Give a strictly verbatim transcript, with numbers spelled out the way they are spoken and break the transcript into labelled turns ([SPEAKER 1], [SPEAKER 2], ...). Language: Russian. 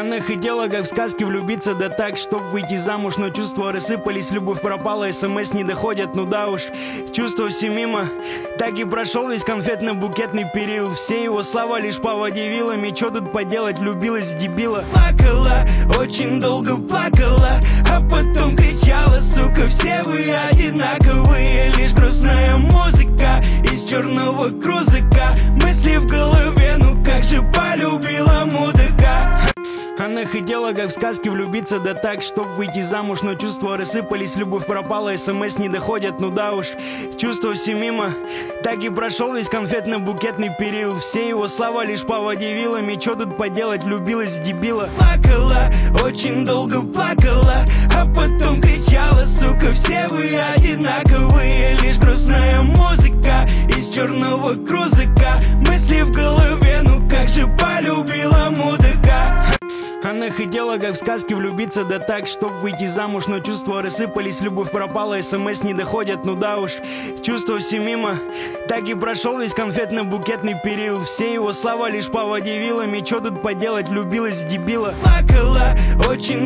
[SPEAKER 1] Она хотела, как в сказке, влюбиться, да так, чтоб выйти замуж. Но чувства рассыпались, любовь пропала, смс не доходят, ну да уж. Чувства все мимо, так и прошел весь конфетно-букетный период. Все его слова лишь по воде вилами. Чё тут поделать, влюбилась в дебила. Плакала, очень долго плакала, а потом кричала: сука, все вы одинаковые. Лишь грустная музыка из черного крузака. Мысли в голове, ну как же полюбила мудака. Она хотела, как в сказке, влюбиться, да так, чтоб выйти замуж. Но чувства рассыпались, любовь пропала, смс не доходят, ну да уж. Чувства все мимо, так и прошел весь конфетно-букетный период. Все его слова лишь по воде вилами. Чё тут поделать, влюбилась в дебила. Плакала, очень долго плакала, а потом кричала: сука, все вы одинаковые. Лишь грустная музыка из черного крузака. Мысли в голове, ну как же полюбила мудака. Она хотела, как в сказке, влюбиться, да так, чтоб выйти замуж. Но чувства рассыпались, любовь пропала, смс не доходят, ну да уж. Чувства все мимо, так и прошел весь конфетно-букетный период. Все его слова лишь по воде вилами. Чё тут поделать, влюбилась в дебила. Плакала, очень